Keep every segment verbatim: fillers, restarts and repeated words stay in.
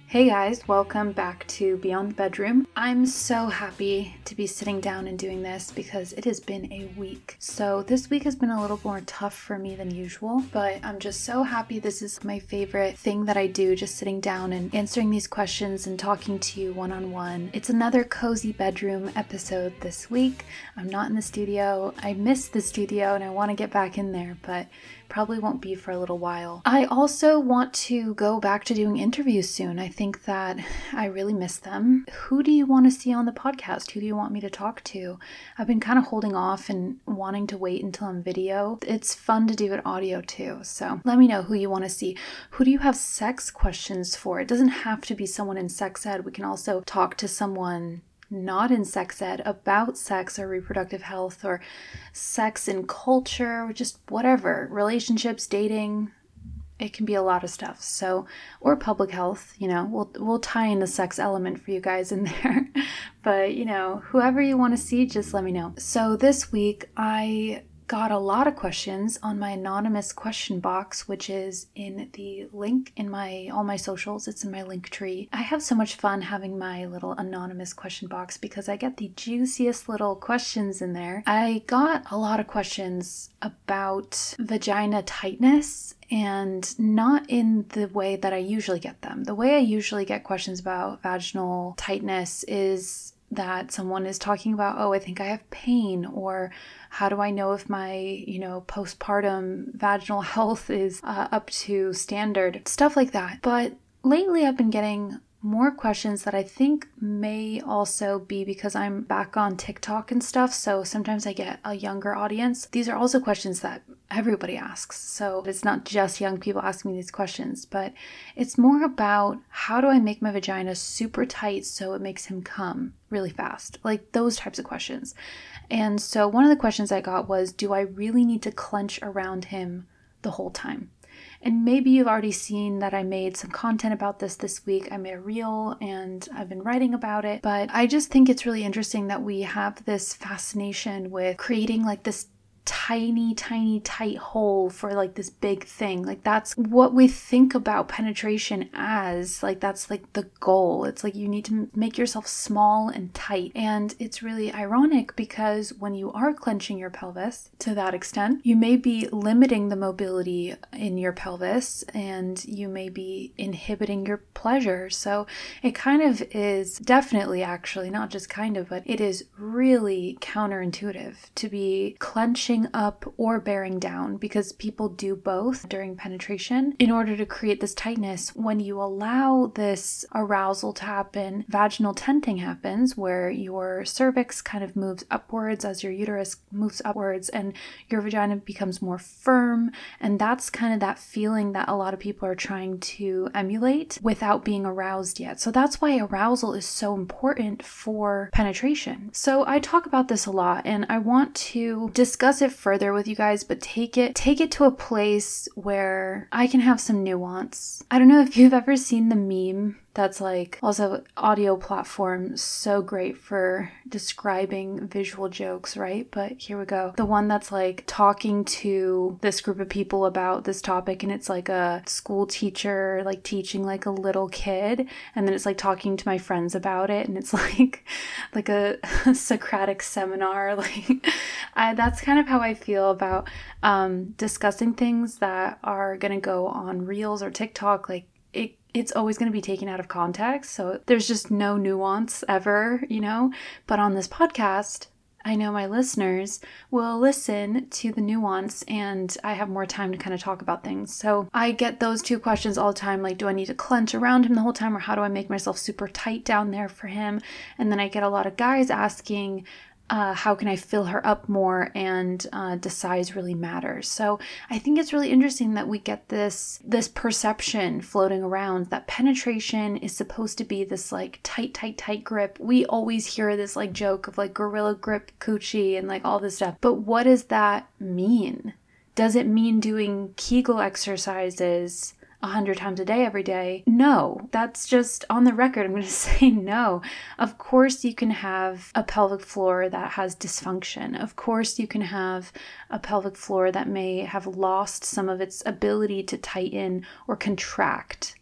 Hey guys, welcome back to Beyond the Bedroom. I'm so happy to be sitting down and doing this because it has been a week. So this week has been a little more tough for me than usual, but I'm just so happy. This is my favorite thing that I do, just sitting down and answering these questions and talking to you one-on-one. It's another cozy bedroom episode this week. I'm not in the studio. I miss the studio and I want to get back in there, but probably won't be for a little while. I also want to go back to doing interviews soon. I think that I really miss them. Who do you want to see on the podcast? Who do you want me to talk to? I've been kind of holding off and wanting to wait until I'm video. It's fun to do it audio too. So let me know who you want to see. Who do you have sex questions for? It doesn't have to be someone in sex ed. We can also talk to someone not in sex ed about sex or reproductive health or sex and culture or just whatever, relationships, dating. It can be a lot of stuff. So, or public health, you know, we'll we'll tie in the sex element for you guys in there. But, you know, whoever you want to see, just let me know. So this week I got a lot of questions on my anonymous question box, which is in the link in my all my socials. It's in my link tree. I have so much fun having my little anonymous question box because I get the juiciest little questions in there. I got a lot of questions about vagina tightness, and not in the way that I usually get them. The way I usually get questions about vaginal tightness is that someone is talking about, oh, I think I have pain, or how do I know if my, you know, postpartum vaginal health is uh, up to standard, stuff like that. But lately I've been getting more questions that I think may also be because I'm back on TikTok and stuff, so sometimes I get a younger audience. These are also questions that everybody asks, so it's not just young people asking me these questions, but it's more about how do I make my vagina super tight so it makes him come really fast, like those types of questions. And so one of the questions I got was, do I really need to clench around him the whole time? And maybe you've already seen that I made some content about this this week. I made a reel and I've been writing about it, but I just think it's really interesting that we have this fascination with creating like this tiny, tiny, tight hole for like this big thing. Like that's what we think about penetration as. Like that's like the goal. It's like you need to make yourself small and tight. And it's really ironic because when you are clenching your pelvis to that extent, you may be limiting the mobility in your pelvis and you may be inhibiting your pleasure. So it kind of is definitely actually, not just kind of, but it is really counterintuitive to be clenching up or bearing down, because people do both during penetration in order to create this tightness. When you allow this arousal to happen, vaginal tenting happens where your cervix kind of moves upwards as your uterus moves upwards and your vagina becomes more firm, and that's kind of that feeling that a lot of people are trying to emulate without being aroused yet. So that's why arousal is so important for penetration. So I talk about this a lot and I want to discuss it further with you guys, but take it take it to a place where I can have some nuance. I don't know if you've ever seen the meme that's like also audio platform, so great for describing visual jokes, right? But here we go. The one that's like talking to this group of people about this topic, and it's like a school teacher like teaching like a little kid, and then it's like talking to my friends about it, and it's like like a, a Socratic seminar. Like I, that's kind of how I feel about um, discussing things that are gonna go on Reels or TikTok. Like it it's always going to be taken out of context. So there's just no nuance ever, you know, but on this podcast, I know my listeners will listen to the nuance and I have more time to kind of talk about things. So I get those two questions all the time. Like, do I need to clench around him the whole time, or how do I make myself super tight down there for him? And then I get a lot of guys asking, Uh, how can I fill her up more, and uh, does size really matter? So I think it's really interesting that we get this this perception floating around that penetration is supposed to be this like tight, tight, tight grip. We always hear this like joke of like gorilla grip coochie and like all this stuff. But what does that mean? Does it mean doing Kegel exercises a hundred times a day every day? No, that's just on the record. I'm going to say no. Of course you can have a pelvic floor that has dysfunction. Of course you can have a pelvic floor that may have lost some of its ability to tighten or contract.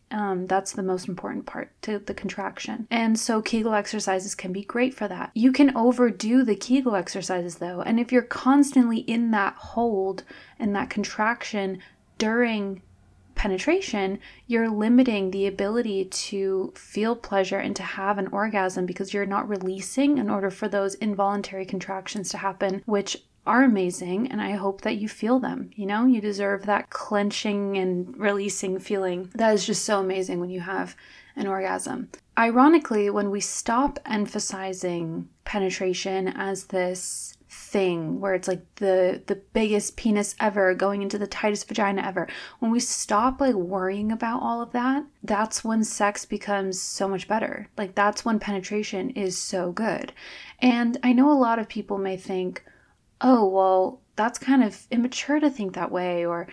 Um, that's the most important part to the contraction. And so Kegel exercises can be great for that. You can overdo the Kegel exercises though. And if you're constantly in that hold and that contraction during penetration, you're limiting the ability to feel pleasure and to have an orgasm because you're not releasing in order for those involuntary contractions to happen, which are amazing, and I hope that you feel them. You know, you deserve that clenching and releasing feeling. That is just so amazing when you have an orgasm. Ironically, when we stop emphasizing penetration as this thing where it's like the the biggest penis ever going into the tightest vagina ever, when we stop like worrying about all of that, that's when sex becomes so much better. Like that's when penetration is so good. And I know a lot of people may think, oh, well, that's kind of immature to think that way, or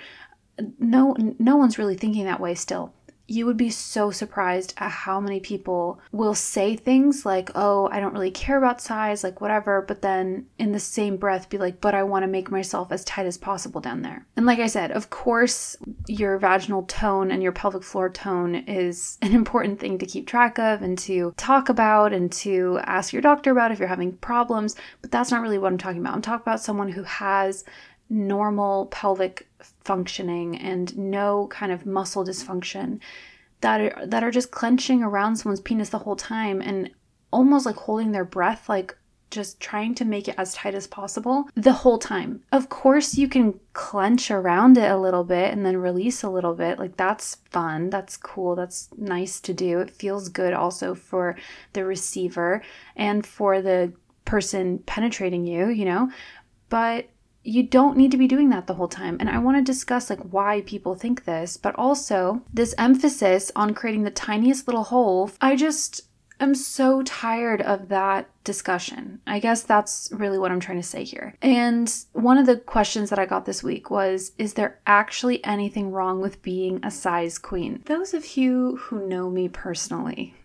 no, no one's really thinking that way still. You would be so surprised at how many people will say things like, oh, I don't really care about size, like whatever, but then in the same breath be like, but I want to make myself as tight as possible down there. And like I said, of course, your vaginal tone and your pelvic floor tone is an important thing to keep track of and to talk about and to ask your doctor about if you're having problems, but that's not really what I'm talking about. I'm talking about someone who has normal pelvic functioning and no kind of muscle dysfunction that are, that are just clenching around someone's penis the whole time and almost like holding their breath, like just trying to make it as tight as possible the whole time. Of course, you can clench around it a little bit and then release a little bit. Like that's fun. That's cool. That's nice to do. It feels good also for the receiver and for the person penetrating you, you know, but you don't need to be doing that the whole time. And I want to discuss like why people think this, but also this emphasis on creating the tiniest little hole. I just am so tired of that discussion. I guess that's really what I'm trying to say here. And one of the questions that I got this week was, is there actually anything wrong with being a size queen? Those of you who know me personally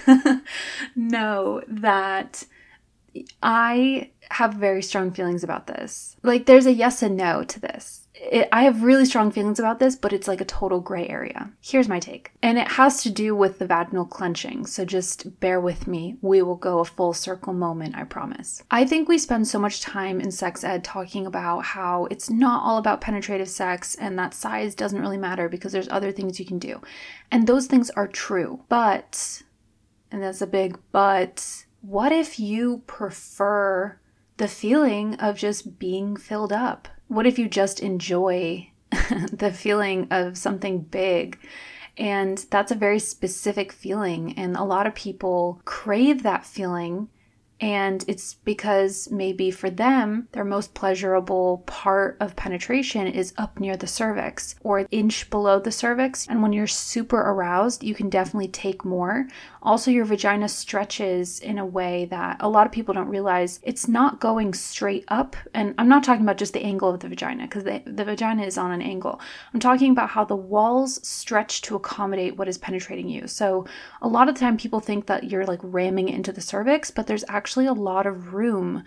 know that I have very strong feelings about this. Like there's a yes and no to this. It, I have really strong feelings about this, but it's like a total gray area. Here's my take. And it has to do with the vaginal clenching. So just bear with me. We will go a full circle moment, I promise. I think we spend so much time in sex ed talking about how it's not all about penetrative sex and that size doesn't really matter because there's other things you can do. And those things are true. But, and that's a big but, what if you prefer the feeling of just being filled up? What if you just enjoy the feeling of something big? And that's a very specific feeling. And a lot of people crave that feeling. And it's because maybe for them, their most pleasurable part of penetration is up near the cervix or an inch below the cervix. And when you're super aroused, you can definitely take more. Also, your vagina stretches in a way that a lot of people don't realize. It's not going straight up. And I'm not talking about just the angle of the vagina because the, the vagina is on an angle. I'm talking about how the walls stretch to accommodate what is penetrating you. So a lot of the time people think that you're like ramming it into the cervix, but there's actually a lot of room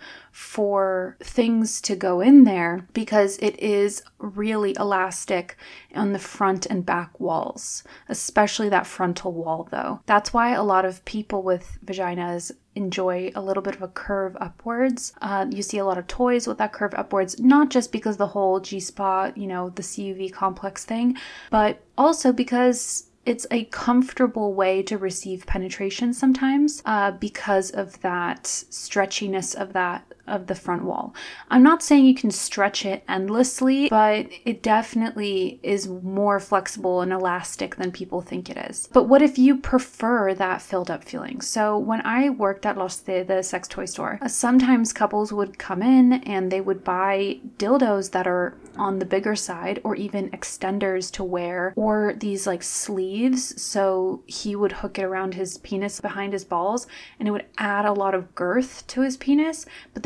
for things to go in there because it is really elastic on the front and back walls, especially that frontal wall though. That's why a lot of people with vaginas enjoy a little bit of a curve upwards. Uh, you see a lot of toys with that curve upwards, not just because the whole G-spot, you know, the C U V complex thing, but also because it's a comfortable way to receive penetration sometimes uh, because of that stretchiness of that of the front wall. I'm not saying you can stretch it endlessly, but it definitely is more flexible and elastic than people think it is. But what if you prefer that filled up feeling? So when I worked at Loste, the sex toy store, uh, sometimes couples would come in and they would buy dildos that are on the bigger side or even extenders to wear or these like sleeves. So he would hook it around his penis behind his balls and it would add a lot of girth to his penis, but then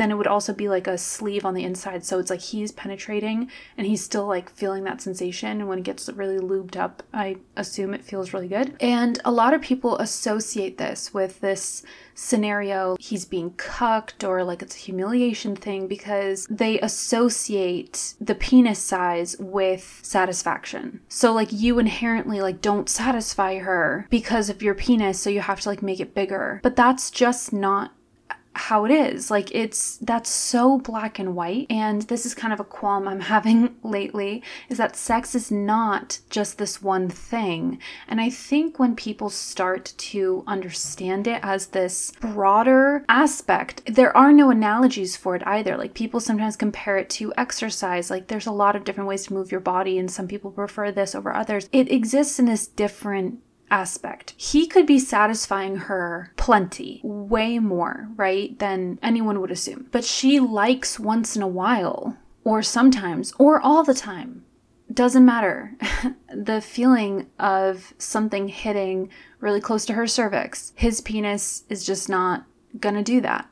then it would also be like a sleeve on the inside. So it's like he's penetrating and he's still like feeling that sensation. And when it gets really lubed up, I assume it feels really good. And a lot of people associate this with this scenario, he's being cucked, or like it's a humiliation thing, because they associate the penis size with satisfaction. So like you inherently like don't satisfy her because of your penis, so you have to like make it bigger. But that's just not how it is. Like it's, that's so black and white. And this is kind of a qualm I'm having lately, is that sex is not just this one thing. And I think when people start to understand it as this broader aspect, there are no analogies for it either. Like people sometimes compare it to exercise. Like there's a lot of different ways to move your body, and some people prefer this over others. It exists in this different aspect. He could be satisfying her plenty, way more, right, than anyone would assume. But she likes once in a while, or sometimes, or all the time. Doesn't matter. The feeling of something hitting really close to her cervix, his penis is just not gonna do that.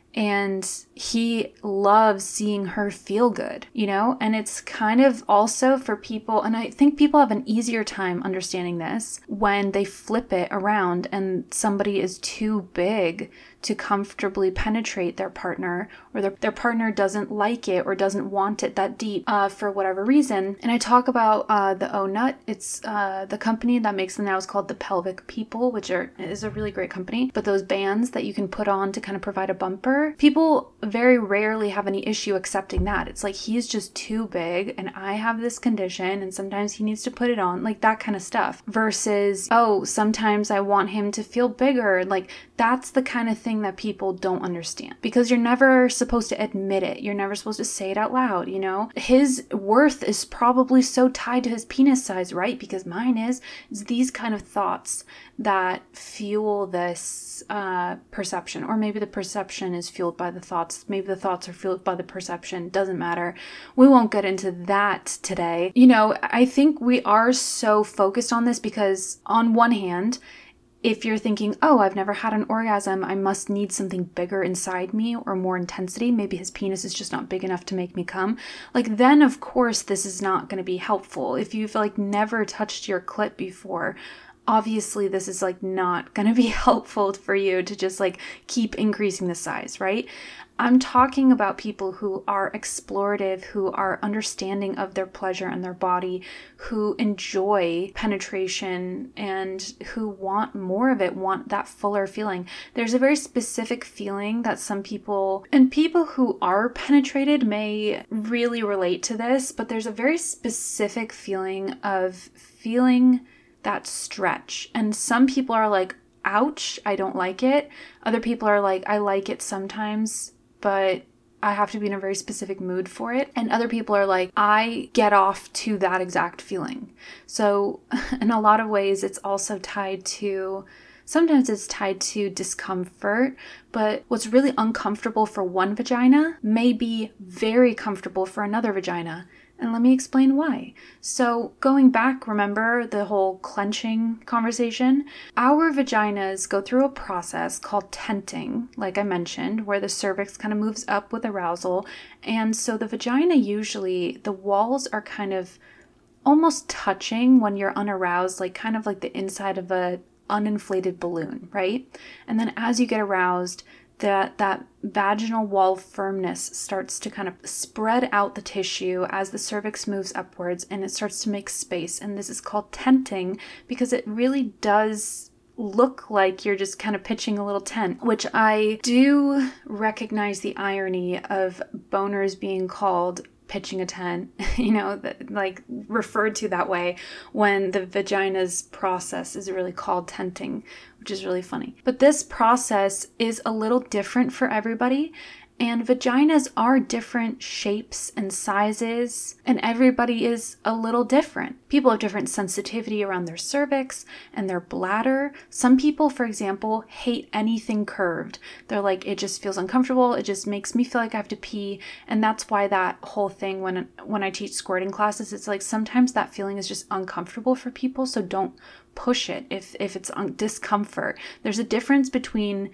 And he loves seeing her feel good, you know? And it's kind of also for people, and I think people have an easier time understanding this when they flip it around and somebody is too big to comfortably penetrate their partner, or their, their partner doesn't like it or doesn't want it that deep uh, for whatever reason. And I talk about uh, the O Nut. It's uh, the company that makes them now is called the Pelvic People, which are is a really great company. But those bands that you can put on to kind of provide a bumper, people very rarely have any issue accepting that. It's like, he's just too big and I have this condition and sometimes he needs to put it on, like that kind of stuff. Versus, oh, sometimes I want him to feel bigger. Like that's the kind of thing that people don't understand, because you're never supposed to admit it. You're never supposed to say it out loud, you know? His worth is probably so tied to his penis size, right? Because mine is. It's these kind of thoughts that fuel this uh, perception. Or maybe the perception is fueled by the thoughts. Maybe the thoughts are fueled by the perception. Doesn't matter. We won't get into that today. You know, I think we are so focused on this because on one hand, if you're thinking, oh, I've never had an orgasm, I must need something bigger inside me or more intensity. Maybe his penis is just not big enough to make me come. Like, then of course this is not going to be helpful. If you've like never touched your clit before, obviously this is like not going to be helpful for you to just like keep increasing the size, right? I'm talking about people who are explorative, who are understanding of their pleasure and their body, who enjoy penetration and who want more of it, want that fuller feeling. There's a very specific feeling that some people, and people who are penetrated may really relate to this, but there's a very specific feeling of feeling that stretch. And some people are like, ouch, I don't like it. Other people are like, I like it sometimes, but I have to be in a very specific mood for it. And other people are like, I get off to that exact feeling. So in a lot of ways, it's also tied to, sometimes it's tied to discomfort, but what's really uncomfortable for one vagina may be very comfortable for another vagina. And let me explain why. So going back, remember the whole clenching conversation? Our vaginas go through a process called tenting, like I mentioned, where the cervix kind of moves up with arousal. And so the vagina usually, the walls are kind of almost touching when you're unaroused, like kind of like the inside of a uninflated balloon, right? And then as you get aroused, that that vaginal wall firmness starts to kind of spread out the tissue as the cervix moves upwards, and it starts to make space. And this is called tenting because it really does look like you're just kind of pitching a little tent, which I do recognize the irony of boners being called pitching a tent, you know, that, like referred to that way when the vagina's process is really called tenting, which is really funny. But this process is a little different for everybody. And vaginas are different shapes and sizes, and everybody is a little different. People have different sensitivity around their cervix and their bladder. Some people, for example, hate anything curved. They're like, it just feels uncomfortable. It just makes me feel like I have to pee. And that's why that whole thing, when when I teach squirting classes, it's like sometimes that feeling is just uncomfortable for people. So don't push it if, if it's un- discomfort. There's a difference between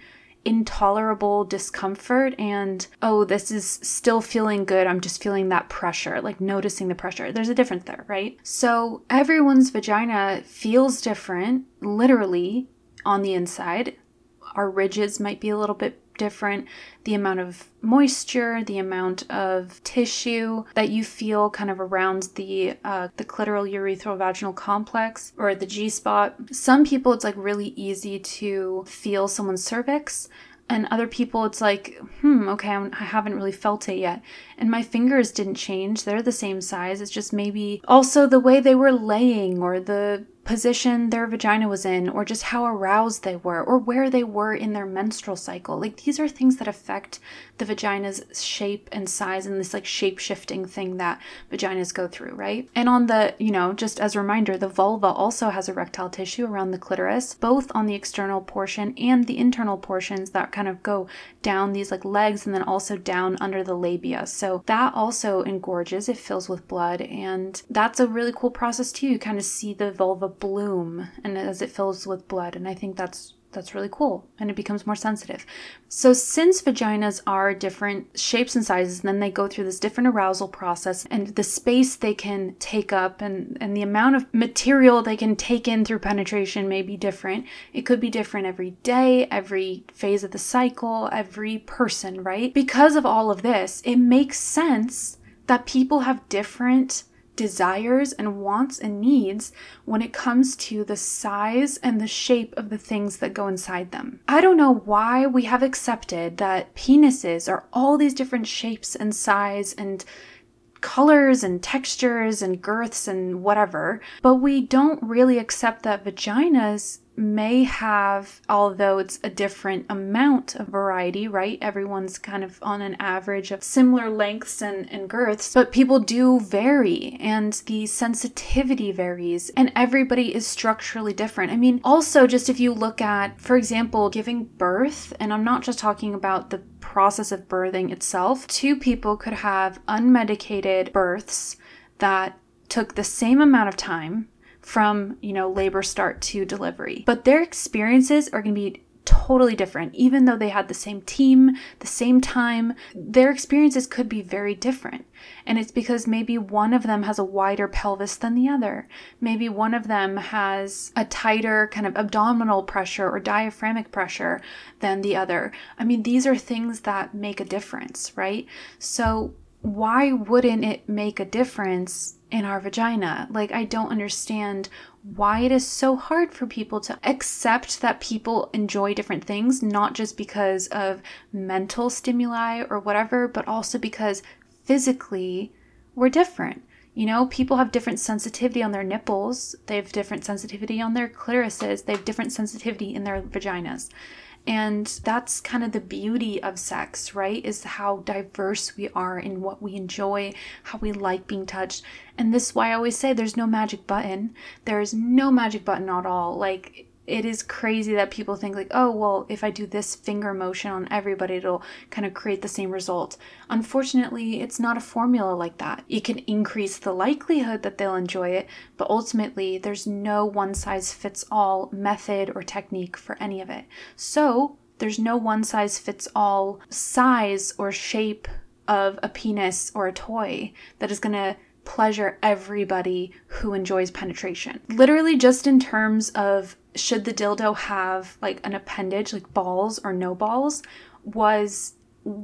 intolerable discomfort and, oh, this is still feeling good. I'm just feeling that pressure, like noticing the pressure. There's a difference there, right? So everyone's vagina feels different, literally, on the inside. Our ridges might be a little bit different. The amount of moisture, the amount of tissue that you feel kind of around the uh, the clitoral urethral vaginal complex or the G-spot. Some people, it's like really easy to feel someone's cervix. And other people, it's like, hmm, okay, I'm, I haven't really felt it yet. And my fingers didn't change. They're the same size. It's just maybe also the way they were laying or the position their vagina was in or just how aroused they were or where they were in their menstrual cycle. Like these are things that affect the vagina's shape and size and this like shape-shifting thing that vaginas go through, right? And on the, you know, just as a reminder, the vulva also has erectile tissue around the clitoris, both on the external portion and the internal portions that kind of go down these like legs and then also down under the labia. So that also engorges, it fills with blood, and that's a really cool process too. You kind of see the vulva bloom and as it fills with blood, and I think that's that's really cool, and it becomes more sensitive. So since vaginas are different shapes and sizes, and then they go through this different arousal process, and the space they can take up and, and the amount of material they can take in through penetration may be different. It could be different every day, every phase of the cycle, every person, right? Because of all of this, it makes sense that people have different desires and wants and needs when it comes to the size and the shape of the things that go inside them. I don't know why we have accepted that penises are all these different shapes and size and colors and textures and girths and whatever, but we don't really accept that vaginas may have, although it's a different amount of variety, right? Everyone's kind of on an average of similar lengths and, and girths, but people do vary and the sensitivity varies and everybody is structurally different. I mean, also just if you look at, for example, giving birth, and I'm not just talking about the process of birthing itself, two people could have unmedicated births that took the same amount of time from, you know, labor start to delivery. But their experiences are going to be totally different. Even though they had the same team, the same time, their experiences could be very different. And it's because maybe one of them has a wider pelvis than the other. Maybe one of them has a tighter kind of abdominal pressure or diaphragmatic pressure than the other. I mean, these are things that make a difference, right? So why wouldn't it make a difference in our vagina? Like, I don't understand why it is so hard for people to accept that people enjoy different things, not just because of mental stimuli or whatever, but also because physically we're different. You know, people have different sensitivity on their nipples. They have different sensitivity on their clitorises. They have different sensitivity in their vaginas. And that's kind of the beauty of sex, right? Is how diverse we are in what we enjoy, how we like being touched. And this is why I always say there's no magic button. There is no magic button at all. Like, it is crazy that people think like, oh, well, if I do this finger motion on everybody, it'll kind of create the same result. Unfortunately, it's not a formula like that. It can increase the likelihood that they'll enjoy it, but ultimately there's no one size fits all method or technique for any of it. So there's no one size fits all size or shape of a penis or a toy that is going to pleasure everybody who enjoys penetration. Literally just in terms of should the dildo have like an appendage, like balls or no balls, was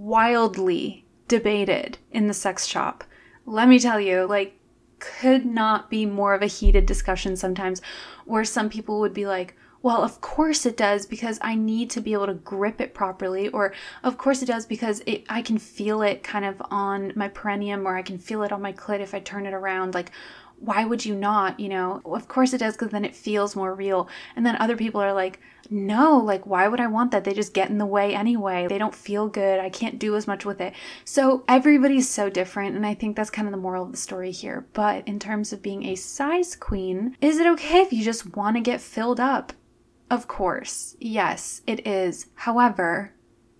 wildly debated in the sex shop. Let me tell you, like, could not be more of a heated discussion sometimes, where some people would be like, well, of course it does because I need to be able to grip it properly, or of course it does because it, I can feel it kind of on my perineum, or I can feel it on my clit if I turn it around. Like, why would you not, you know? Of course it does, because then it feels more real. And then other people are like, no, like, why would I want that? They just get in the way anyway. They don't feel good. I can't do as much with it. So everybody's so different. And I think that's kind of the moral of the story here. But in terms of being a size queen, is it okay if you just want to get filled up? Of course. Yes, it is. However,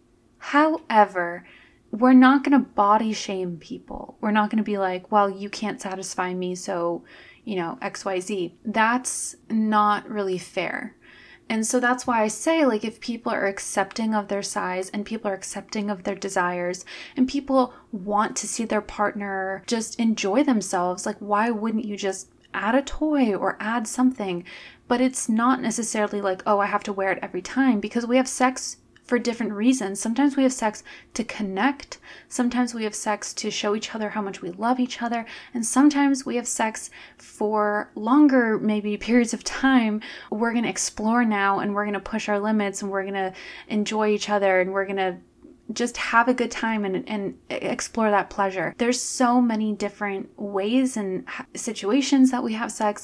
however, we're not going to body shame people. We're not going to be like, well, you can't satisfy me, so, you know, X Y Z. That's not really fair. And so that's why I say, like, if people are accepting of their size and people are accepting of their desires and people want to see their partner just enjoy themselves, like, why wouldn't you just add a toy or add something? But it's not necessarily like, oh, I have to wear it every time, because we have sex for different reasons. Sometimes we have sex to connect. Sometimes we have sex to show each other how much we love each other. And sometimes we have sex for longer, maybe periods of time. We're going to explore now and we're going to push our limits and we're going to enjoy each other and we're going to just have a good time and, and explore that pleasure. There's so many different ways and situations that we have sex.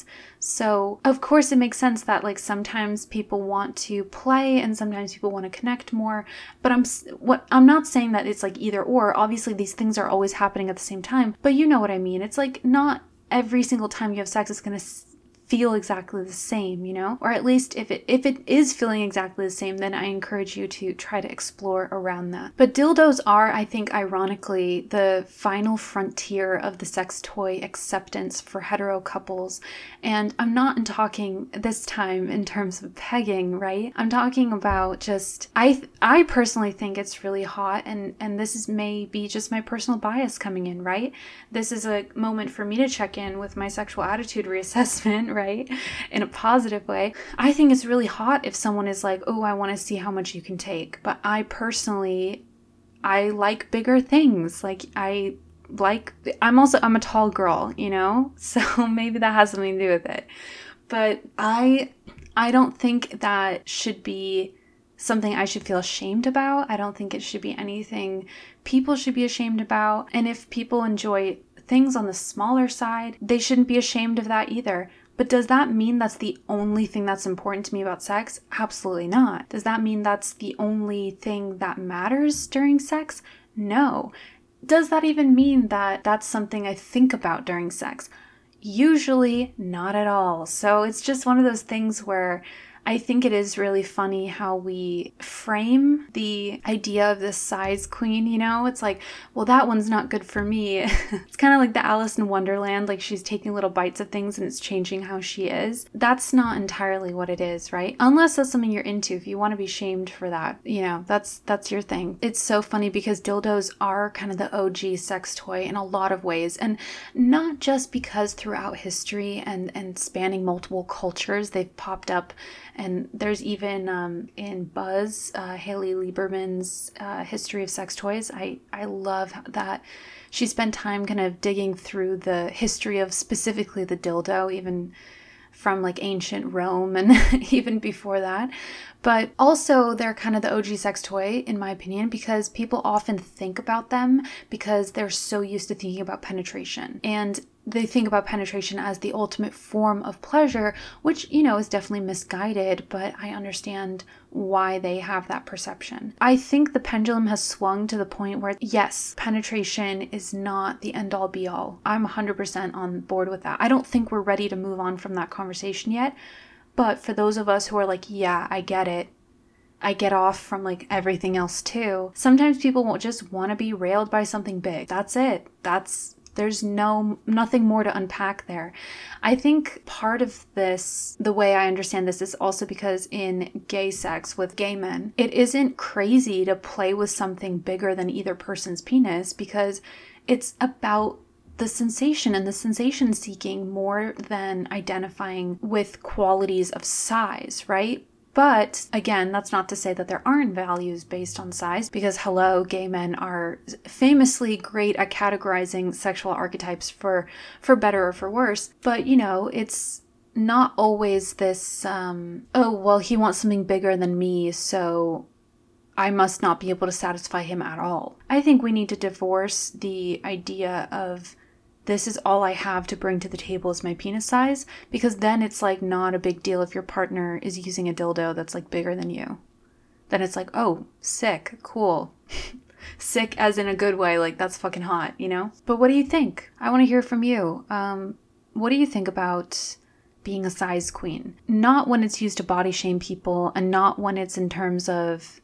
So of course it makes sense that like sometimes people want to play and sometimes people want to connect more. But I'm what I'm not saying that it's like either or. Obviously these things are always happening at the same time. But you know what I mean. It's like not every single time you have sex is going to feel exactly the same, you know? Or at least if it if it is feeling exactly the same, then I encourage you to try to explore around that. But dildos are, I think, ironically, the final frontier of the sex toy acceptance for hetero couples. And I'm not talking this time in terms of pegging, right? I'm talking about just, I I personally think it's really hot, and, and this is maybe just my personal bias coming in, right? This is a moment for me to check in with my sexual attitude reassessment, right? In a positive way. I think it's really hot if someone is like, oh, I want to see how much you can take. But I personally, I like bigger things. Like I like, I'm also, I'm a tall girl, you know? So maybe that has something to do with it. But I, I don't think that should be something I should feel ashamed about. I don't think it should be anything people should be ashamed about. And if people enjoy things on the smaller side, they shouldn't be ashamed of that either. But does that mean that's the only thing that's important to me about sex? Absolutely not. Does that mean that's the only thing that matters during sex? No. Does that even mean that that's something I think about during sex? Usually not at all. So it's just one of those things where I think it is really funny how we frame the idea of this size queen, you know? It's like, well, that one's not good for me. It's kind of like the Alice in Wonderland, like she's taking little bites of things and it's changing how she is. That's not entirely what it is, right? Unless that's something you're into. If you want to be shamed for that, you know, that's that's your thing. It's so funny because dildos are kind of the O G sex toy in a lot of ways. And not just because throughout history and, and spanning multiple cultures, they've popped up. And there's even um, in Buzz, uh, Haley Lieberman's uh, History of Sex Toys. I, I love that she spent time kind of digging through the history of specifically the dildo, even from like ancient Rome and even before that. But also they're kind of the O G sex toy, in my opinion, because people often think about them because they're so used to thinking about penetration. And they think about penetration as the ultimate form of pleasure, which, you know, is definitely misguided, but I understand why they have that perception. I think the pendulum has swung to the point where, yes, penetration is not the end-all be-all. I'm one hundred percent on board with that. I don't think we're ready to move on from that conversation yet, but for those of us who are like, yeah, I get it, I get off from like everything else too, sometimes people won't just want to be railed by something big. That's it. That's There's no, nothing more to unpack there. I think part of this, the way I understand this, is also because in gay sex with gay men, it isn't crazy to play with something bigger than either person's penis because it's about the sensation and the sensation seeking more than identifying with qualities of size, right? But again, that's not to say that there aren't values based on size, because hello, gay men are famously great at categorizing sexual archetypes for, for better or for worse. But, you know, it's not always this, um, oh, well, he wants something bigger than me, so I must not be able to satisfy him at all. I think we need to divorce the idea of this is all I have to bring to the table is my penis size, because then it's like not a big deal if your partner is using a dildo that's like bigger than you. Then it's like, oh, sick, cool. Sick as in a good way, like that's fucking hot, you know? But what do you think? I want to hear from you. Um, what do you think about being a size queen? Not when it's used to body shame people, and not when it's in terms of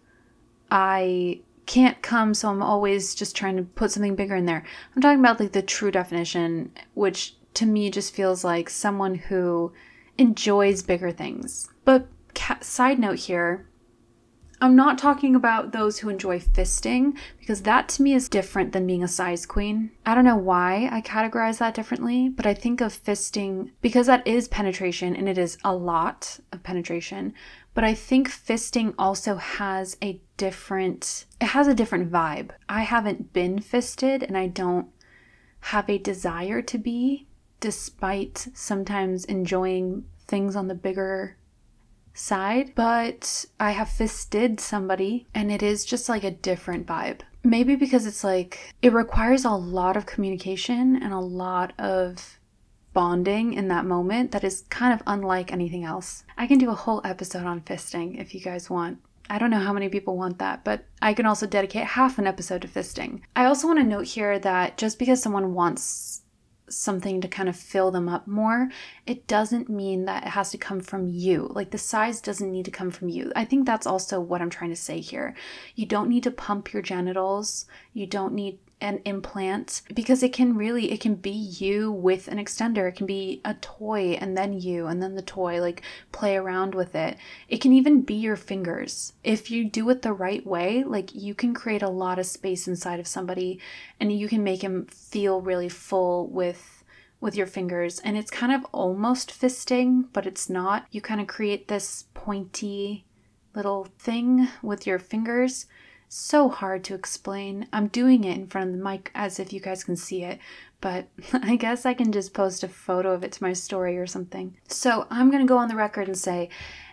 I can't come, so I'm always just trying to put something bigger in there. I'm talking about like the true definition, which to me just feels like someone who enjoys bigger things. But ca- side note here, I'm not talking about those who enjoy fisting, because that to me is different than being a size queen. I don't know why I categorize that differently, but I think of fisting, because that is penetration and it is a lot of penetration, but I think fisting also has a different, it has a different vibe. I haven't been fisted and I don't have a desire to be, despite sometimes enjoying things on the bigger side, but I have fisted somebody and it is just like a different vibe. Maybe because it's like, it requires a lot of communication and a lot of bonding in that moment that is kind of unlike anything else. I can do a whole episode on fisting if you guys want. I don't know how many people want that, but I can also dedicate half an episode to fisting. I also want to note here that just because someone wants something to kind of fill them up more, it doesn't mean that it has to come from you. Like, the size doesn't need to come from you. I think that's also what I'm trying to say here. You don't need to pump your genitals. You don't need an implant, because it can really, it can be you with an extender. It can be a toy and then you and then the toy, like play around with it. It can even be your fingers. If you do it the right way, like you can create a lot of space inside of somebody and you can make him feel really full with with your fingers. And it's kind of almost fisting, but it's not. You kind of create this pointy little thing with your fingers. So hard to explain. I'm doing it in front of the mic as if you guys can see it, but I guess I can just post a photo of it to my story or something. So I'm going to go on the record and say,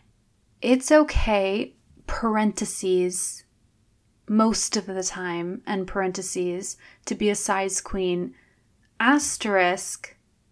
it's okay, parentheses, most of the time, and parentheses, to be a size queen, asterisk,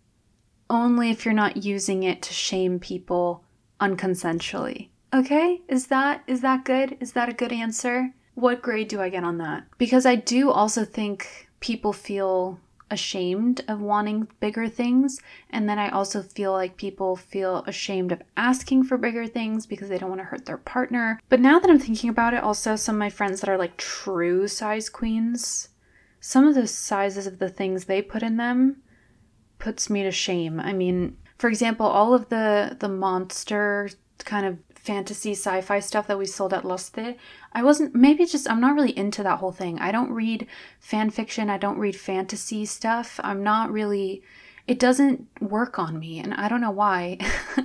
only if you're not using it to shame people unconsensually. Okay? Is that, is that good? Is that a good answer? What grade do I get on that? Because I do also think people feel ashamed of wanting bigger things. And then I also feel like people feel ashamed of asking for bigger things because they don't want to hurt their partner. But now that I'm thinking about it, also some of my friends that are like true size queens, some of the sizes of the things they put in them puts me to shame. I mean, for example, all of the, the monster kind of fantasy sci-fi stuff that we sold at Loste, I wasn't, maybe just, I'm not really into that whole thing. I don't read fan fiction. I don't read fantasy stuff. I'm not really, it doesn't work on me. And I don't know why.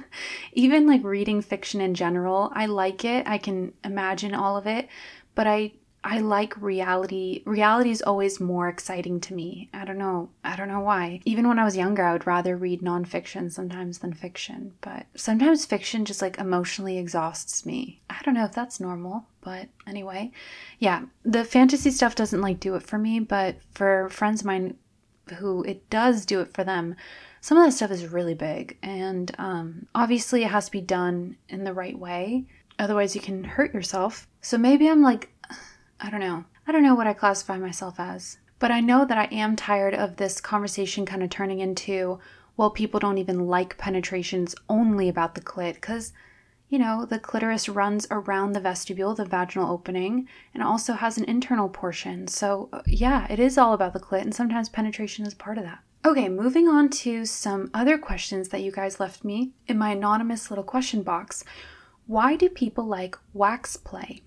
Even like reading fiction in general, I like it. I can imagine all of it, but I, I like reality. Reality is always more exciting to me. I don't know. I don't know why. Even when I was younger, I would rather read nonfiction sometimes than fiction. But sometimes fiction just like emotionally exhausts me. I don't know if that's normal, but anyway. Yeah, the fantasy stuff doesn't like do it for me, but for friends of mine who it does do it for them, some of that stuff is really big. And um, obviously it has to be done in the right way. Otherwise you can hurt yourself. So maybe I'm like, I don't know. I don't know what I classify myself as. But I know that I am tired of this conversation kind of turning into, well, people don't even like penetrations only about the clit. Because, you know, the clitoris runs around the vestibule, the vaginal opening, and also has an internal portion. So, yeah, it is all about the clit. And sometimes penetration is part of that. Okay, moving on to some other questions that you guys left me in my anonymous little question box. Why do people like wax play?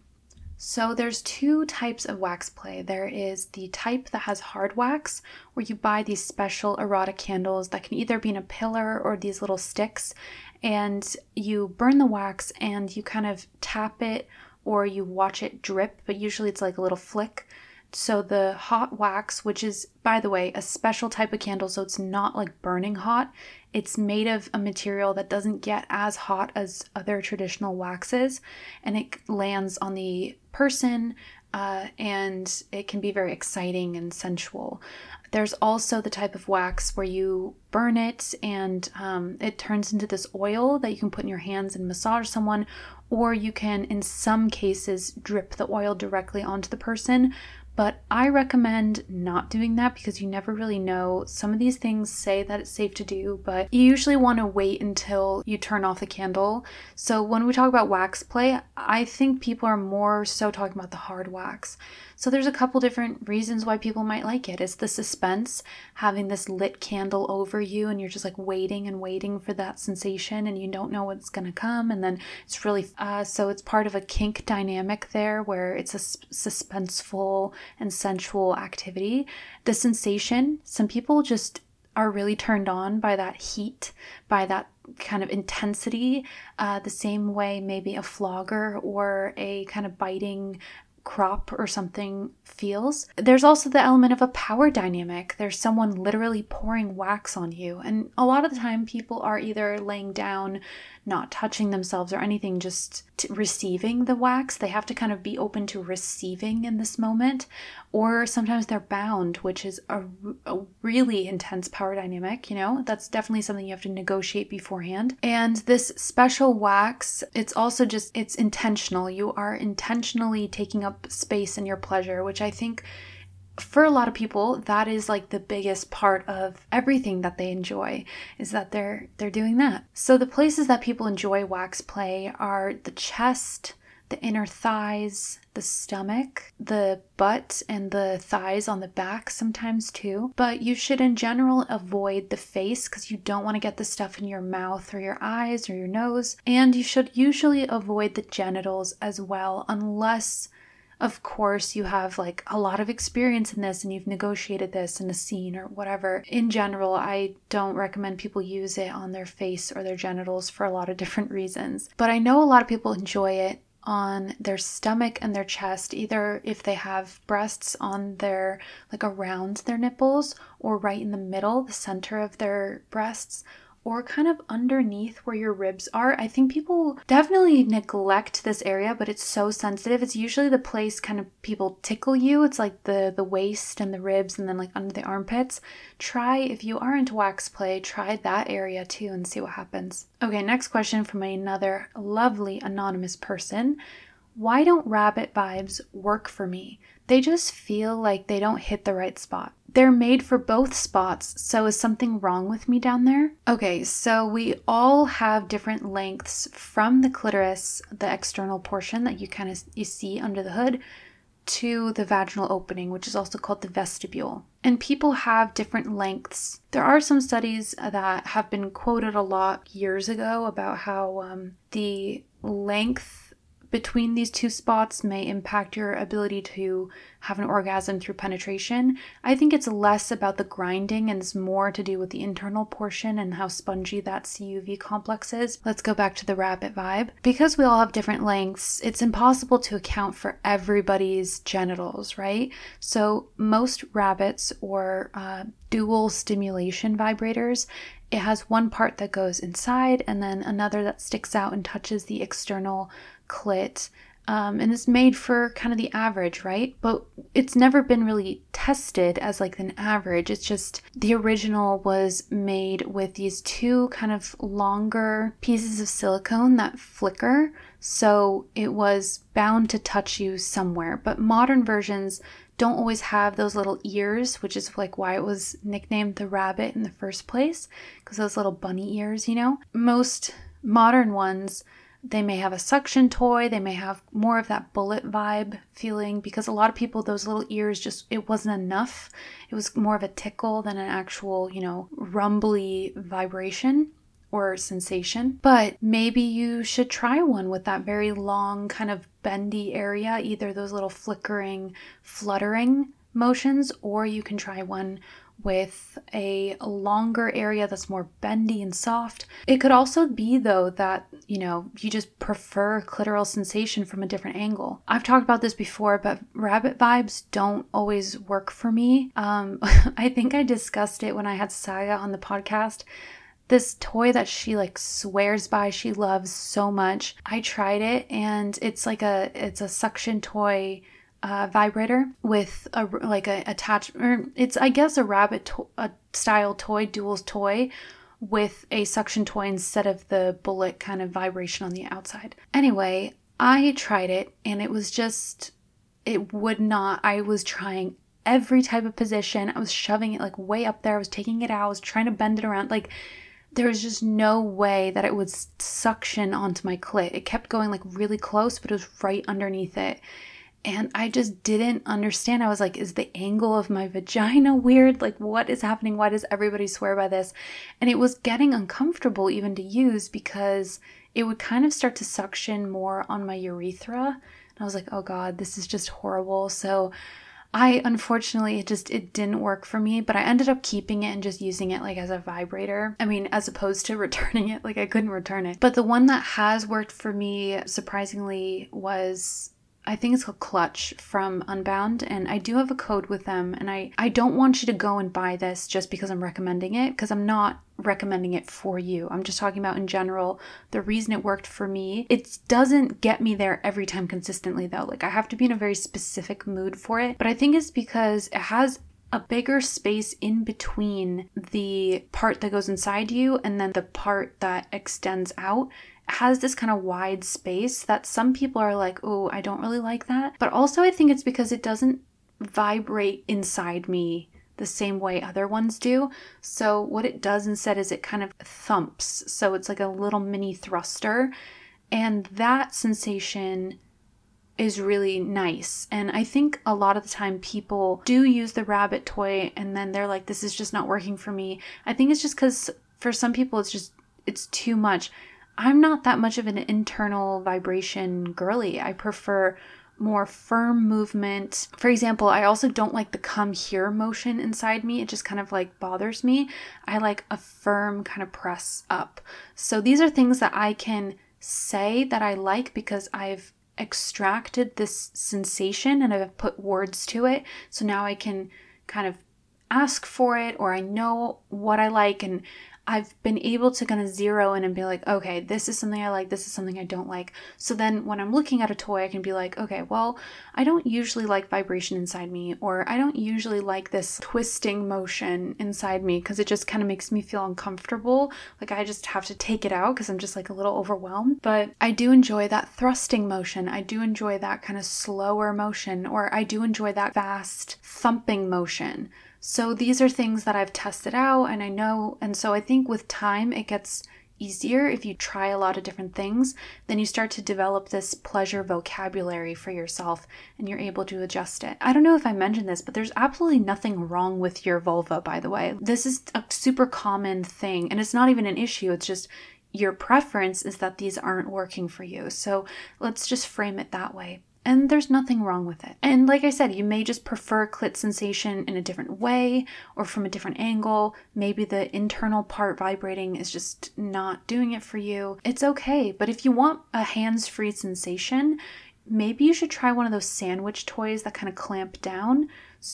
So there's two types of wax play. There is the type that has hard wax, where you buy these special erotic candles that can either be in a pillar or these little sticks, and you burn the wax and you kind of tap it or you watch it drip, but usually it's like a little flick. So the hot wax, which is, by the way, a special type of candle, so it's not like burning hot. It's made of a material that doesn't get as hot as other traditional waxes, and it lands on the person, uh, and it can be very exciting and sensual. There's also the type of wax where you burn it and um, it turns into this oil that you can put in your hands and massage someone, or you can, in some cases, drip the oil directly onto the person. But I recommend not doing that because you never really know. Some of these things say that it's safe to do, but you usually want to wait until you turn off the candle. So when we talk about wax play, I think people are more so talking about the hard wax. So there's a couple different reasons why people might like it. It's the suspense, having this lit candle over you and you're just like waiting and waiting for that sensation and you don't know what's going to come. And then it's really, uh, so it's part of a kink dynamic there where it's a suspenseful and sensual activity. The sensation, some people just are really turned on by that heat, by that kind of intensity, uh, the same way maybe a flogger or a kind of biting crop or something feels. There's also the element of a power dynamic. There's someone literally pouring wax on you. And a lot of the time people are either laying down, not touching themselves or anything, just t- receiving the wax. They have to kind of be open to receiving in this moment. Or sometimes they're bound, which is a, a really intense power dynamic, you know? That's definitely something you have to negotiate beforehand. And this special wax, it's also just, it's intentional. You are intentionally taking up space in your pleasure, which I think for a lot of people, that is like the biggest part of everything that they enjoy, is that they're they're doing that. So the places that people enjoy wax play are the chest, the inner thighs, the stomach, the butt, and the thighs on the back sometimes too. But you should in general avoid the face because you don't want to get the stuff in your mouth or your eyes or your nose. And you should usually avoid the genitals as well, unless of course, you have like a lot of experience in this and you've negotiated this in a scene or whatever. In general, I don't recommend people use it on their face or their genitals for a lot of different reasons. But I know a lot of people enjoy it on their stomach and their chest, either if they have breasts on their, like around their nipples or right in the middle, the center of their breasts, or kind of underneath where your ribs are. I think people definitely neglect this area, but it's so sensitive. It's usually the place kind of people tickle you. It's like the, the waist and the ribs and then like under the armpits. Try, if you are into wax play, try that area too and see what happens. Okay, next question from another lovely anonymous person. Why don't rabbit vibes work for me? They just feel like they don't hit the right spot. They're made for both spots, so is something wrong with me down there? Okay, so we all have different lengths from the clitoris, the external portion that you kind of you see under the hood, to the vaginal opening, which is also called the vestibule. And people have different lengths. There are some studies that have been quoted a lot years ago about how um, the length between these two spots may impact your ability to have an orgasm through penetration. I think it's less about the grinding and it's more to do with the internal portion and how spongy that C U V complex is. Let's go back to the rabbit vibe. Because we all have different lengths, it's impossible to account for everybody's genitals, right? So most rabbits or uh, dual stimulation vibrators, it has one part that goes inside and then another that sticks out and touches the external clit, um, and it's made for kind of the average, right? But it's never been really tested as like an average. It's just the original was made with these two kind of longer pieces of silicone that flicker, so it was bound to touch you somewhere. But modern versions don't always have those little ears, which is like why it was nicknamed the rabbit in the first place, because those little bunny ears, you know? Most modern ones, they may have a suction toy, they may have more of that bullet vibe feeling, because a lot of people, those little ears just, it wasn't enough. It was more of a tickle than an actual, you know, rumbly vibration or sensation. But maybe you should try one with that very long kind of bendy area, either those little flickering, fluttering motions, or you can try one with a longer area that's more bendy and soft. It could also be though that, you know, you just prefer clitoral sensation from a different angle. I've talked about this before, but rabbit vibes don't always work for me. Um, I think I discussed it when I had Saga on the podcast. This toy that she like swears by, she loves so much. I tried it and it's like a, it's a suction toy Uh, vibrator with a like a attachment. It's I guess a rabbit to- a style toy, dual toy, with a suction toy instead of the bullet kind of vibration on the outside. Anyway, I tried it and it was just it would not. I was trying every type of position. I was shoving it like way up there. I was taking it out. I was trying to bend it around. Like there was just no way that it would suction onto my clit. It kept going like really close, but it was right underneath it. And I just didn't understand. I was like, is the angle of my vagina weird? Like, what is happening? Why does everybody swear by this? And it was getting uncomfortable even to use because it would kind of start to suction more on my urethra. And I was like, oh God, this is just horrible. So I, unfortunately, it just, it didn't work for me, but I ended up keeping it and just using it like as a vibrator. I mean, as opposed to returning it, like I couldn't return it. But the one that has worked for me, surprisingly, was, I think it's called Clutch from Unbound, and I do have a code with them, and I, I don't want you to go and buy this just because I'm recommending it, because I'm not recommending it for you. I'm just talking about in general, the reason it worked for me. It doesn't get me there every time consistently though. Like I have to be in a very specific mood for it, but I think it's because it has a bigger space in between the part that goes inside you and then the part that extends out. Has this kind of wide space that some people are like, oh, I don't really like that. But also I think it's because it doesn't vibrate inside me the same way other ones do. So what it does instead is it kind of thumps. So it's like a little mini thruster. And that sensation is really nice. And I think a lot of the time people do use the rabbit toy and then they're like, this is just not working for me. I think it's just because for some people it's just, it's too much. I'm not that much of an internal vibration girly. I prefer more firm movement. For example, I also don't like the come here motion inside me. It just kind of like bothers me. I like a firm kind of press up. So these are things that I can say that I like because I've extracted this sensation and I've put words to it. So now I can kind of ask for it, or I know what I like, and I've been able to kind of zero in and be like, okay, this is something I like, this is something I don't like. So then when I'm looking at a toy, I can be like, okay, well, I don't usually like vibration inside me, or I don't usually like this twisting motion inside me because it just kind of makes me feel uncomfortable. Like I just have to take it out because I'm just like a little overwhelmed. But I do enjoy that thrusting motion. I do enjoy that kind of slower motion, or I do enjoy that fast thumping motion. So these are things that I've tested out and I know, and so I think with time it gets easier if you try a lot of different things. Then you start to develop this pleasure vocabulary for yourself and you're able to adjust it. I don't know if I mentioned this, but there's absolutely nothing wrong with your vulva, by the way. This is a super common thing and it's not even an issue. It's just your preference is that these aren't working for you. So let's just frame it that way. And there's nothing wrong with it. And like I said, you may just prefer clit sensation in a different way or from a different angle. Maybe the internal part vibrating is just not doing it for you. It's okay. But if you want a hands-free sensation, maybe you should try one of those sandwich toys that kind of clamp down.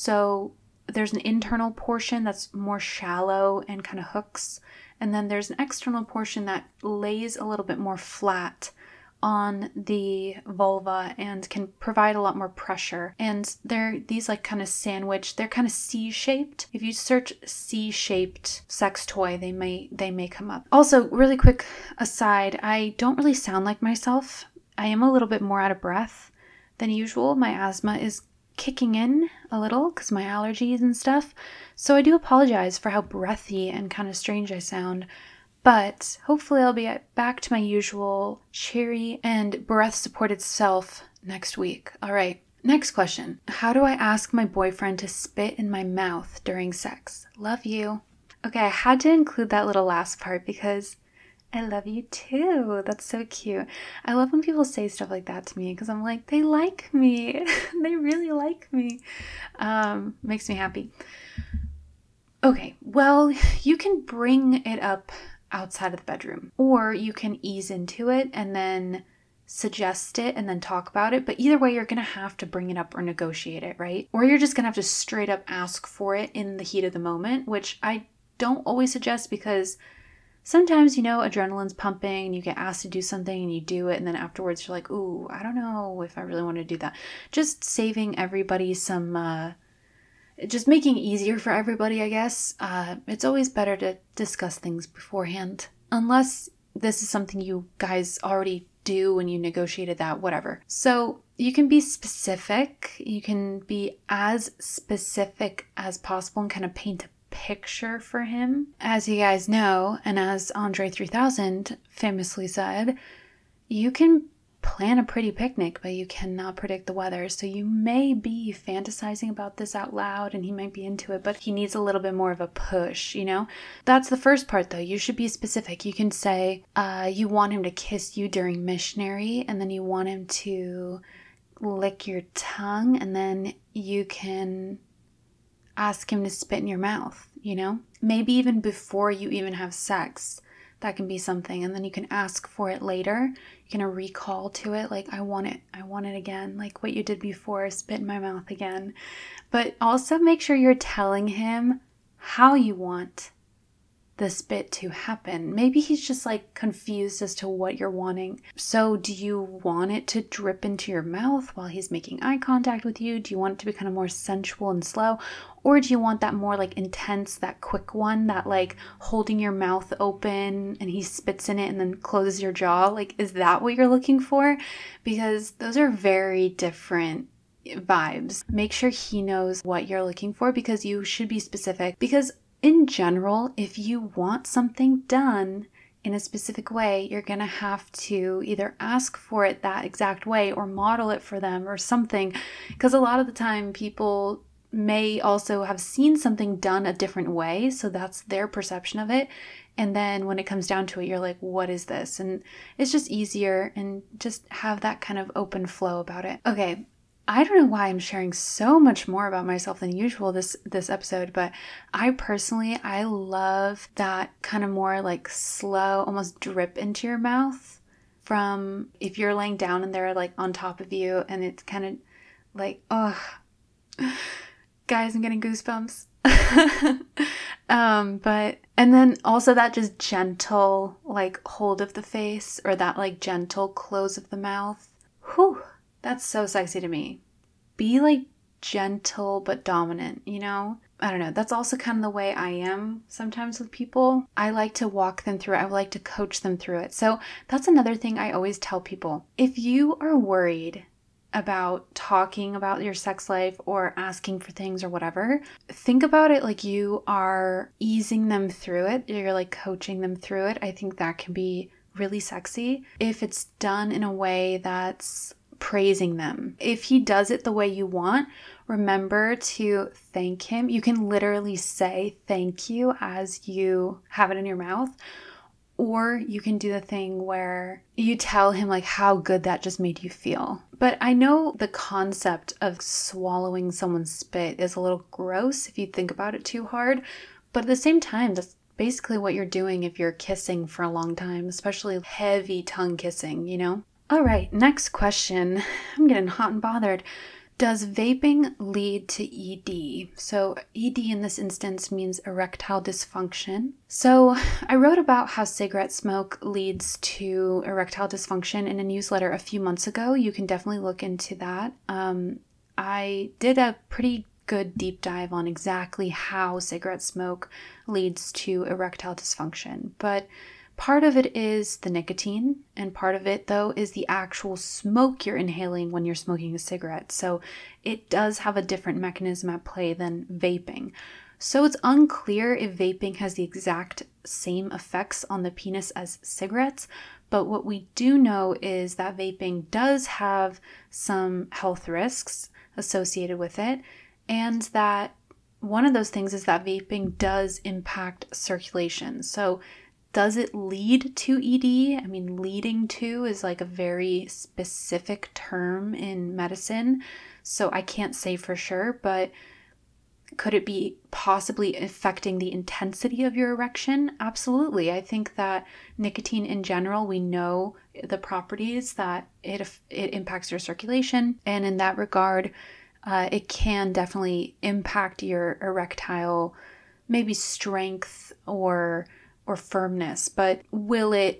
So there's an internal portion that's more shallow and kind of hooks. And then there's an external portion that lays a little bit more flat on the vulva and can provide a lot more pressure. And they're these like kind of sandwich, they're kind of C-shaped. If you search C-shaped sex toy, they may they may come up. Also, really quick aside, I don't really sound like myself. I am a little bit more out of breath than usual. My asthma is kicking in a little because my allergies and stuff. So I do apologize for how breathy and kind of strange I sound. But hopefully I'll be back to my usual cheery and breath-supported self next week. All right, next question. How do I ask my boyfriend to spit in my mouth during sex? Love you. Okay, I had to include that little last part because I love you too. That's so cute. I love when people say stuff like that to me because I'm like, they like me. They really like me. Um, makes me happy. Okay, well, you can bring it up outside of the bedroom, or you can ease into it and then suggest it and then talk about it. But either way, you're gonna have to bring it up or negotiate it, right? Or you're just gonna have to straight up ask for it in the heat of the moment, which I don't always suggest because sometimes, you know, adrenaline's pumping and you get asked to do something and you do it and then afterwards you're like, ooh, I don't know if I really want to do that. Just saving everybody some uh just making it easier for everybody, I guess. Uh, it's always better to discuss things beforehand. Unless this is something you guys already do when you negotiated that, whatever. So you can be specific. You can be as specific as possible and kind of paint a picture for him. As you guys know, and as Andre three thousand famously said, you can plan a pretty picnic, but you cannot predict the weather. So you may be fantasizing about this out loud and he might be into it, but he needs a little bit more of a push, you know? That's the first part though. You should be specific. You can say uh, you want him to kiss you during missionary, and then you want him to lick your tongue, and then you can ask him to spit in your mouth, you know? Maybe even before you even have sex. That can be something. And then you can ask for it later. You can recall to it, like, I want it. I want it again. Like what you did before, spit in my mouth again. But also make sure you're telling him how you want the spit to happen. Maybe he's just like confused as to what you're wanting. So do you want it to drip into your mouth while he's making eye contact with you? Do you want it to be kind of more sensual and slow? Or do you want that more like intense, that quick one, that like holding your mouth open and he spits in it and then closes your jaw? Like, is that what you're looking for? Because those are very different vibes. Make sure he knows what you're looking for, because you should be specific. Because in general, if you want something done in a specific way, you're going to have to either ask for it that exact way or model it for them or something. Because a lot of the time people may also have seen something done a different way, so that's their perception of it. And then when it comes down to it, you're like, what is this? And it's just easier, and just have that kind of open flow about it. Okay. I don't know why I'm sharing so much more about myself than usual this this episode, but I personally, I love that kind of more like slow, almost drip into your mouth from if you're laying down and they're like on top of you, and it's kind of like, oh, guys, I'm getting goosebumps. um, but, and then also that just gentle like hold of the face, or that like gentle close of the mouth. Whew. That's so sexy to me. Be like gentle but dominant, you know? I don't know. That's also kind of the way I am sometimes with people. I like to walk them through it. I like to coach them through it. So that's another thing I always tell people. If you are worried about talking about your sex life or asking for things or whatever, think about it like you are easing them through it. You're like coaching them through it. I think that can be really sexy if it's done in a way that's praising them. If he does it the way you want, remember to thank him. You can literally say thank you as you have it in your mouth. Or you can do the thing where you tell him like how good that just made you feel. But I know the concept of swallowing someone's spit is a little gross if you think about it too hard. But at the same time, that's basically what you're doing if you're kissing for a long time, especially heavy tongue kissing, you know? All right, next question. I'm getting hot and bothered. Does vaping lead to E D? So E D in this instance means erectile dysfunction. So I wrote about how cigarette smoke leads to erectile dysfunction in a newsletter a few months ago. You can definitely look into that. Um, I did a pretty good deep dive on exactly how cigarette smoke leads to erectile dysfunction. But part of it is the nicotine, and part of it, though, is the actual smoke you're inhaling when you're smoking a cigarette. So it does have a different mechanism at play than vaping. So it's unclear if vaping has the exact same effects on the penis as cigarettes, but what we do know is that vaping does have some health risks associated with it, and that one of those things is that vaping does impact circulation. So does it lead to E D? I mean, leading to is like a very specific term in medicine, so I can't say for sure, but could it be possibly affecting the intensity of your erection? Absolutely. I think that nicotine in general, we know the properties that it it impacts your circulation, and in that regard, uh, it can definitely impact your erectile, maybe strength or or firmness, but will it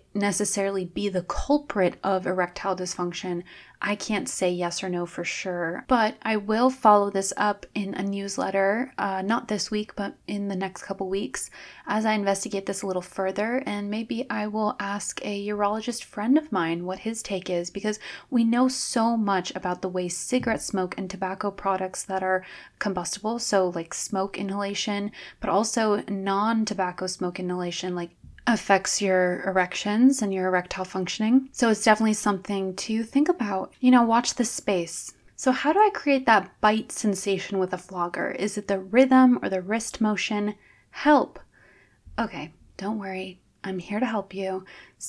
necessarily be the culprit of erectile dysfunction. I can't say yes or no for sure, but I will follow this up in a newsletter, uh, not this week, but in the next couple weeks as I investigate this a little further, and maybe I will ask a urologist friend of mine what his take is, because we know so much about the way cigarette smoke and tobacco products that are combustible, so like smoke inhalation, but also non-tobacco smoke inhalation, like affects your erections and your erectile functioning. So it's definitely something to think about. You know, watch this space. So how do I create that bite sensation with a flogger? Is it the rhythm or the wrist motion? Help. Okay, don't worry. I'm here to help you.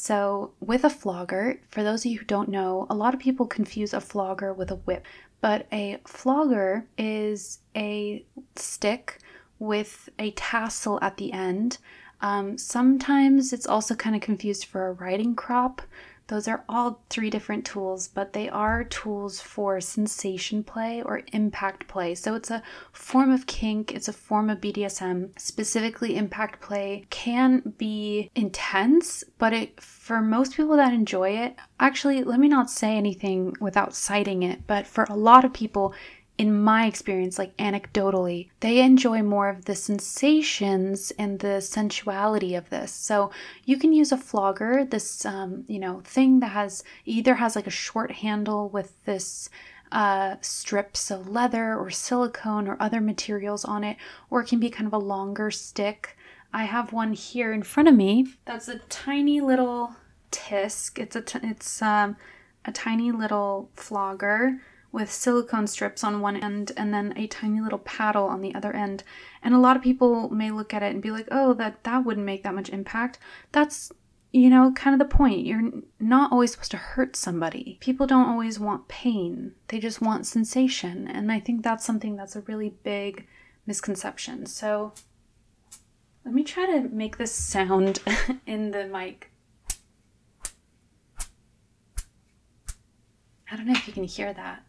So with a flogger, for those of you who don't know, a lot of people confuse a flogger with a whip, but a flogger is a stick with a tassel at the end. Um, sometimes it's also kind of confused for a riding crop. Those are all three different tools, but they are tools for sensation play or impact play. So it's a form of kink, it's a form of B D S M. Specifically, impact play can be intense, but it, for most people that enjoy it, actually, let me not say anything without citing it, but for a lot of people, in my experience, like anecdotally, they enjoy more of the sensations and the sensuality of this. So you can use a flogger, this, um, you know, thing that has either has like a short handle with this uh, strips of leather or silicone or other materials on it, or it can be kind of a longer stick. I have one here in front of me. That's a tiny little Tisk. It's a, t- it's um, a tiny little flogger with silicone strips on one end and then a tiny little paddle on the other end. And a lot of people may look at it and be like, oh, that, that wouldn't make that much impact. That's, you know, kind of the point. You're not always supposed to hurt somebody. People don't always want pain. They just want sensation. And I think that's something that's a really big misconception. So let me try to make this sound in the mic. I don't know if you can hear that,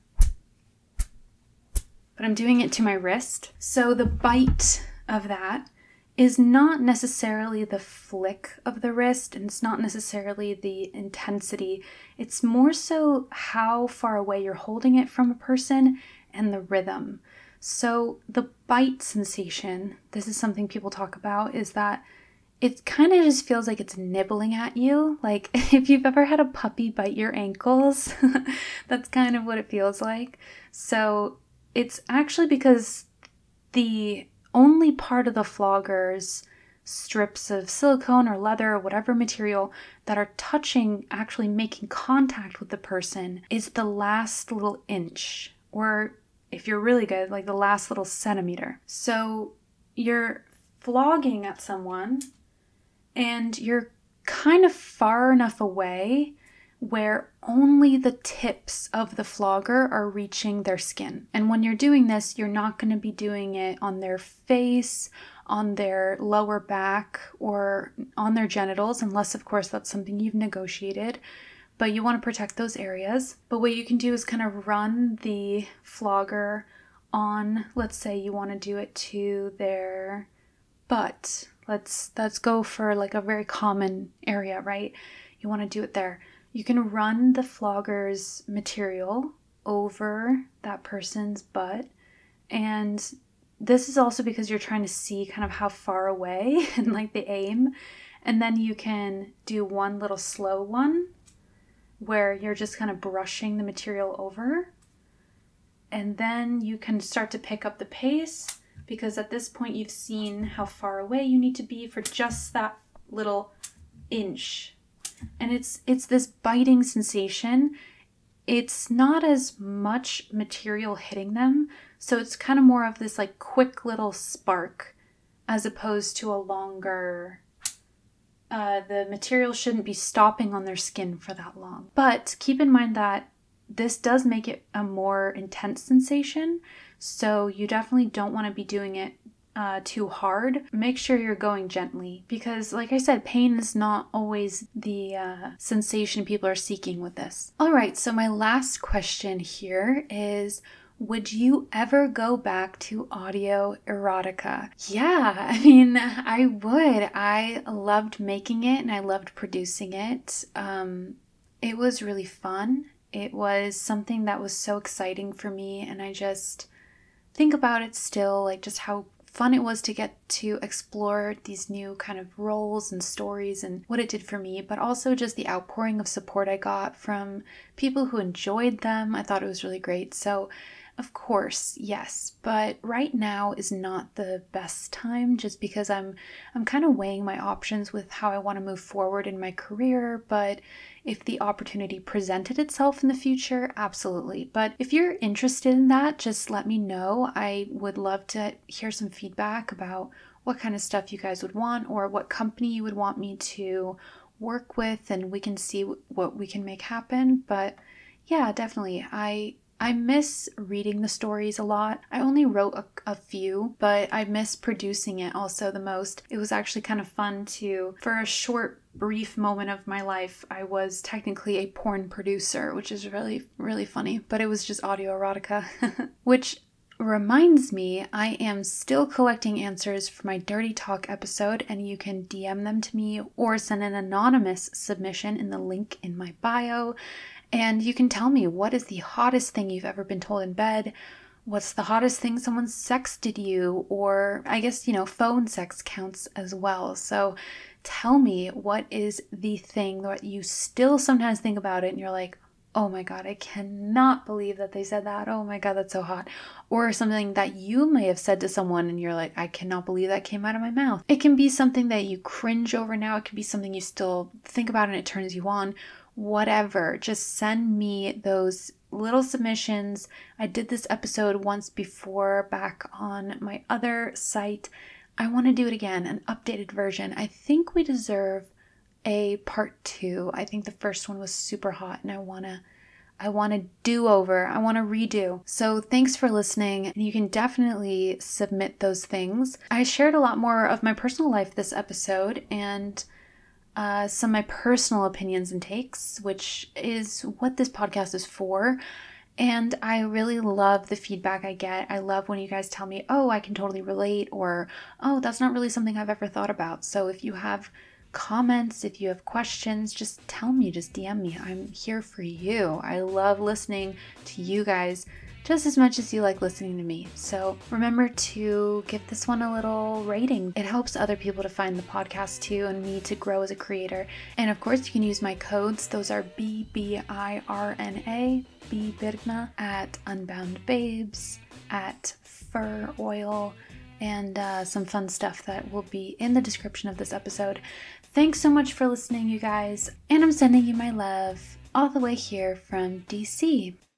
but I'm doing it to my wrist. So the bite of that is not necessarily the flick of the wrist, and it's not necessarily the intensity. It's more so how far away you're holding it from a person and the rhythm. So the bite sensation, this is something people talk about, is that it kind of just feels like it's nibbling at you. Like if you've ever had a puppy bite your ankles, that's kind of what it feels like. So it's actually because the only part of the flogger's strips of silicone or leather or whatever material that are touching, actually making contact with the person, is the last little inch, or if you're really good, like the last little centimeter. So you're flogging at someone and you're kind of far enough away where only the tips of the flogger are reaching their skin. And when you're doing this, you're not going to be doing it on their face, on their lower back, or on their genitals, unless of course that's something you've negotiated. But you want to protect those areas. But what you can do is kind of run the flogger on, let's say you want to do it to their butt. Let's let's go for like a very common area, right? You want to do it there. You can run the flogger's material over that person's butt. And this is also because you're trying to see kind of how far away and like the aim. And then you can do one little slow one where you're just kind of brushing the material over. And then you can start to pick up the pace, because at this point you've seen how far away you need to be for just that little inch. And it's it's this biting sensation. It's not as much material hitting them, so it's kind of more of this like quick little spark as opposed to a longer, uh, the material shouldn't be stopping on their skin for that long. But keep in mind that this does make it a more intense sensation, so you definitely don't want to be doing it uh, too hard. Make sure you're going gently, because like I said, pain is not always the uh, sensation people are seeking with this. All right, so my last question here is, Would you ever go back to audio erotica? Yeah, I mean, I would. I loved making it and I loved producing it. Um, it was really fun. It was something that was so exciting for me, and I just think about it still, like just how fun it was to get to explore these new kind of roles and stories and what it did for me, but also just the outpouring of support I got from people who enjoyed them. I thought it was really great. So of course, yes, but right now is not the best time just because I'm I'm kind of weighing my options with how I want to move forward in my career, but if the opportunity presented itself in the future, absolutely. But if you're interested in that, just let me know. I would love to hear some feedback about what kind of stuff you guys would want or what company you would want me to work with, and we can see what we can make happen. But yeah, definitely. I I miss reading the stories a lot. I only wrote a, a few, but I miss producing it also the most. It was actually kind of fun to, for a short, brief moment of my life, I was technically a porn producer, which is really, really funny, but it was just audio erotica, which reminds me, I am still collecting answers for my Dirty Talk episode, and you can D M them to me or send an anonymous submission in the link in my bio. And you can tell me, what is the hottest thing you've ever been told in bed? What's the hottest thing someone sexted you? Or I guess, you know, phone sex counts as well. So tell me, what is the thing that you still sometimes think about it and you're like, oh my God, I cannot believe that they said that. Oh my God, that's so hot. Or something that you may have said to someone and you're like, I cannot believe that came out of my mouth. It can be something that you cringe over now. It can be something you still think about and it turns you on. Whatever, just send me those little submissions. I did this episode once before back on my other site. I want to do it again, an updated version. I think we deserve a part two. I think the first one was super hot and I want to I want to do over. I want to redo. So thanks for listening. You can definitely submit those things. I shared a lot more of my personal life this episode and Uh, some of my personal opinions and takes, which is what this podcast is for. And I really love the feedback I get. I love when you guys tell me, oh, I can totally relate, or, oh, that's not really something I've ever thought about. So if you have comments, if you have questions, just tell me, just D M me. I'm here for you. I love listening to you guys just as much as you like listening to me. So remember to give this one a little rating. It helps other people to find the podcast too and me to grow as a creator. And of course, you can use my codes. Those are B B I R N A, B Birna, at Unbound Babes, at Fur Oil, and uh, some fun stuff that will be in the description of this episode. Thanks so much for listening, you guys. And I'm sending you my love all the way here from D C.